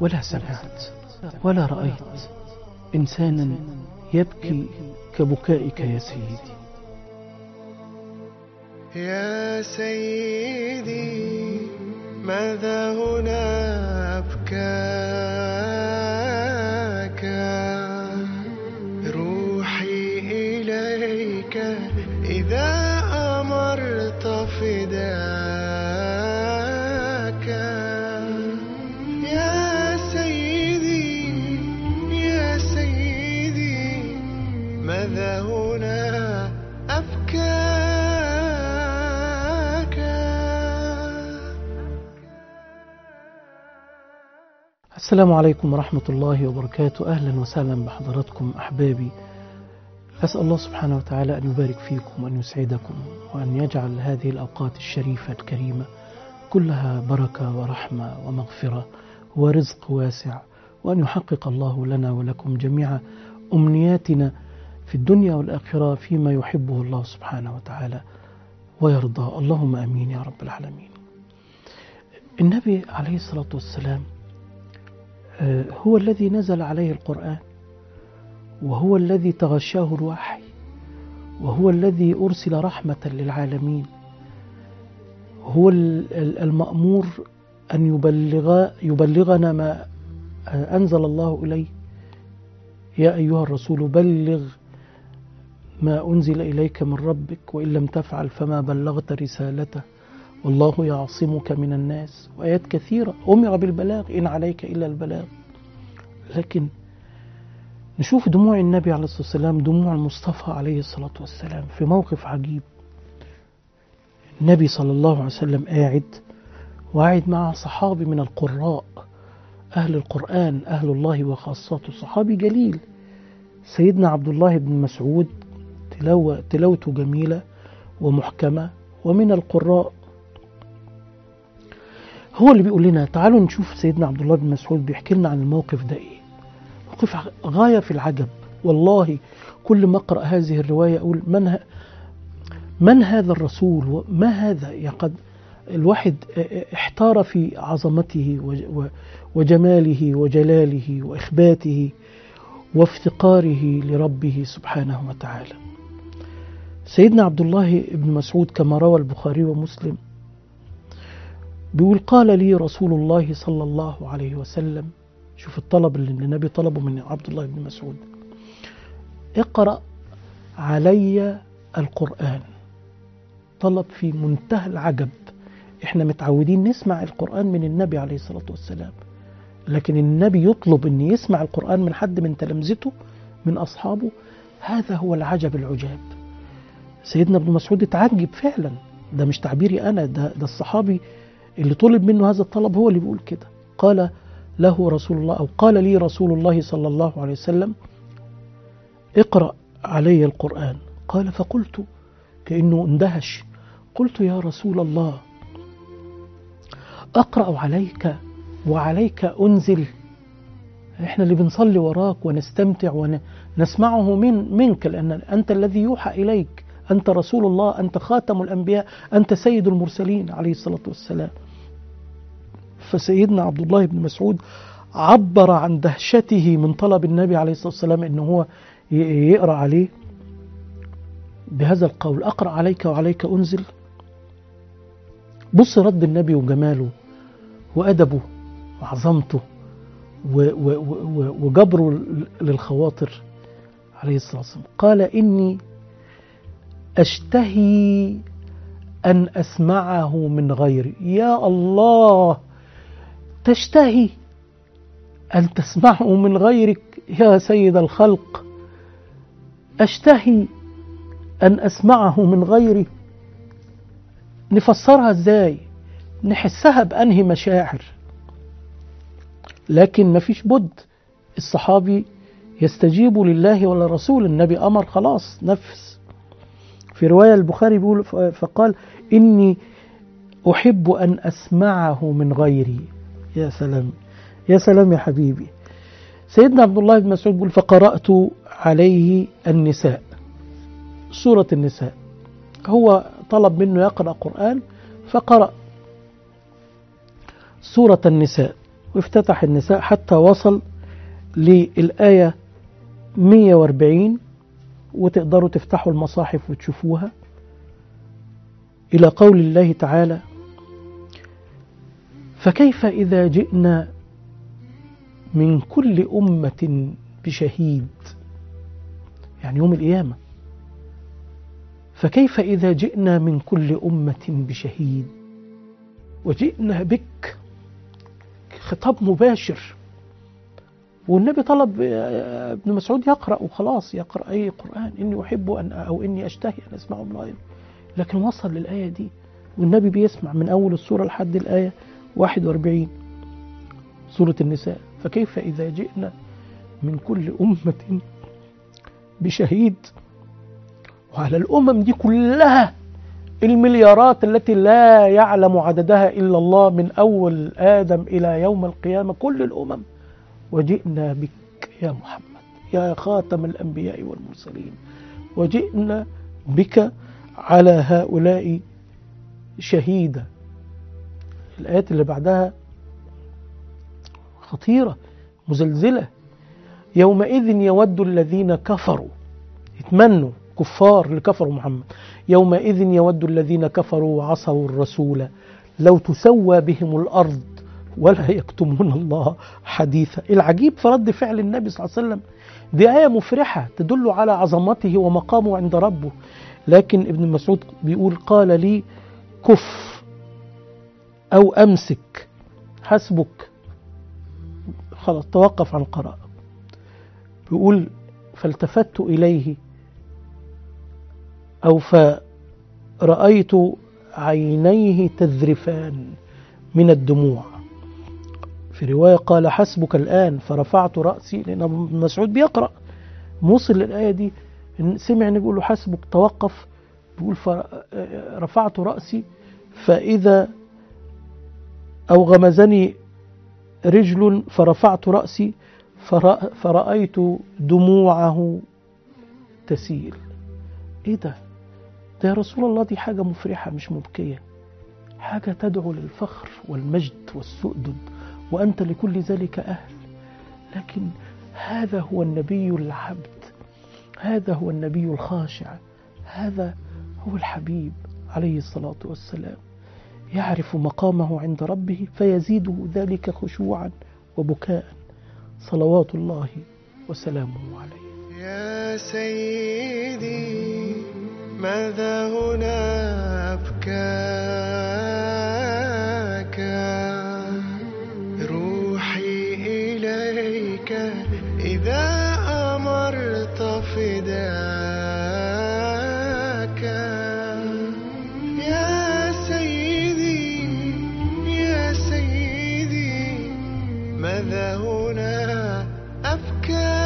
ولا سمعت ولا رأيت إنسانا يبكي كبكائك يا سيدي. يا سيدي ماذا هنا أبكاك، روحي إليك إذا أمرت فداك. يا سيدي يا سيدي ماذا هنا أبكاك. السلام عليكم ورحمة الله وبركاته. أهلا وسهلا بحضراتكم أحبابي. أسأل الله سبحانه وتعالى أن يبارك فيكم وأن يسعدكم وأن يجعل هذه الأوقات الشريفة الكريمة كلها بركة ورحمة ومغفرة ورزق واسع، وأن يحقق الله لنا ولكم جميع أمنياتنا في الدنيا والآخرة فيما يحبه الله سبحانه وتعالى ويرضى. اللهم أمين يا رب العالمين. النبي عليه الصلاة والسلام هو الذي نزل عليه القرآن، وهو الذي تغشاه الوحي، وهو الذي أرسل رحمة للعالمين. هو المأمور أن يبلغنا ما أنزل الله إليه. يا أيها الرسول بلغ ما أنزل إليك من ربك وإن لم تفعل فما بلغت رسالته والله يعصمك من الناس، وآيات كثيرة أمر بالبلاغ إن عليك إلا البلاغ. لكن نشوف دموع النبي عليه الصلاة والسلام، دموع المصطفى عليه الصلاة والسلام في موقف عجيب. النبي صلى الله عليه وسلم قاعد مع صحابي من القراء أهل القرآن، أهل الله وخاصته، صحابي جليل سيدنا عبد الله بن مسعود، تلاوته جميلة ومحكمة، ومن القراء. هو اللي بيقول لنا تعالوا نشوف سيدنا عبد الله بن مسعود بيحكي لنا عن الموقف ده ايه. موقف غاية في العجب والله. كل ما أقرأ هذه الرواية أقول من هذا الرسول وما هذا. قد الواحد احتار في عظمته وجماله وجلاله وإخباته وافتقاره لربه سبحانه وتعالى. سيدنا عبد الله بن مسعود كما روى البخاري ومسلم بيقول قال لي رسول الله صلى الله عليه وسلم، شوف الطلب اللي النبي طلبه من عبد الله بن مسعود، اقرأ علي القرآن. طلب في منتهى العجب. احنا متعودين نسمع القرآن من النبي عليه الصلاة والسلام، لكن النبي يطلب ان يسمع القرآن من حد من تلامذته من أصحابه. هذا هو العجب العجاب. سيدنا ابن مسعود اتعجب فعلا. ده مش تعبيري أنا، ده الصحابي اللي طلب منه هذا الطلب هو اللي بيقول كده. قال له رسول الله، أو قال لي رسول الله صلى الله عليه وسلم اقرأ علي القرآن. قال فقلت كأنه اندهش، قلت يا رسول الله أقرأ عليك وعليك أنزل؟ إحنا اللي بنصلي وراك ونستمتع ونسمعه منك، لأن أنت الذي يوحى إليك، أنت رسول الله، أنت خاتم الأنبياء، أنت سيد المرسلين عليه الصلاة والسلام. فسيدنا عبد الله بن مسعود عبر عن دهشته من طلب النبي عليه الصلاة والسلام أنه هو يقرأ عليه بهذا القول، أقرأ عليك وعليك أنزل. بص رد النبي وجماله وأدبه وعظمته وجبره للخواطر عليه الصلاة والسلام. قال إني أشتهي أن أسمعه من غيري. يا الله، تشتهي أن تسمعه من غيرك يا سيد الخلق؟ أشتهي أن أسمعه من غيري. نفسرها إزاي؟ نحسها بأنهي مشاعر؟ لكن مفيش بد الصحابي يستجيب لله ولرسول. النبي أمر خلاص نفس. في رواية البخاري بيقول فقال إني أحب أن أسمعه من غيري. يا سلام يا سلام يا حبيبي. سيدنا عبد الله بن مسعود بيقول فقرأت عليه النساء، سورة النساء. هو طلب منه يقرأ قرآن فقرأ سورة النساء. وافتتح النساء حتى وصل للآية 140، وتقدروا تفتحوا المصاحف وتشوفوها، إلى قول الله تعالى: فكيف إذا جئنا من كل أمة بشهيد، يعني يوم القيامة. فكيف إذا جئنا من كل أمة بشهيد وجئنا بك، خطاب مباشر. والنبي طلب ابن مسعود يقرأ وخلاص، يقرأ أي قرآن، إني أحب أو إني أشتهي أن أسمعه من غيره، لكن وصل للآية دي والنبي بيسمع من أول السورة لحد الآية 41 سورة النساء. فكيف إذا جئنا من كل أمة بشهيد، وعلى الأمم دي كلها المليارات التي لا يعلم عددها إلا الله، من أول آدم إلى يوم القيامة كل الأمم، وجئنا بك يا محمد يا خاتم الأنبياء والمرسلين، وجئنا بك على هؤلاء شهيدا. الآيات اللي بعدها خطيرة مزلزلة. يومئذ يود الذين كفروا، يتمنوا كفار اللي كفروا محمد، يومئذ يود الذين كفروا وعصوا الرسول لو تسوى بهم الأرض ولا يكتمون الله حديثا. العجيب في رد فعل النبي صلى الله عليه وسلم، دي آية مفرحة تدل على عظمته ومقامه عند ربه، لكن ابن مسعود بيقول: قال لي كف أو أمسك حسبك، خلاص توقف عن القراءة. بيقول: فالتفت إليه أو فرأيت عينيه تذرفان من الدموع. في رواية قال: حسبك الآن، فرفعت رأسي، لأن ابن مسعود بيقرأ موصل للآية دي، سمع بيقول له حسبك، توقف، بيقول: فرفعت رأسي فإذا أو غمزني رجل فرفعت رأسي فرأيت دموعه تسيل. إيه ده يا رسول الله؟ دي حاجة مفرحة مش مبكية، حاجة تدعو للفخر والمجد والسؤدد، وأنت لكل ذلك أهل. لكن هذا هو النبي العبد، هذا هو النبي الخاشع، هذا هو الحبيب عليه الصلاة والسلام، يعرف مقامه عند ربه فيزيده ذلك خشوعا وبكاء، صلوات الله وسلامه عليه. يا سيدي ماذا هنا أبكاك، روحي إليك إذا أمرت فداك. يا سيدي يا سيدي ماذا هنا أبكاك،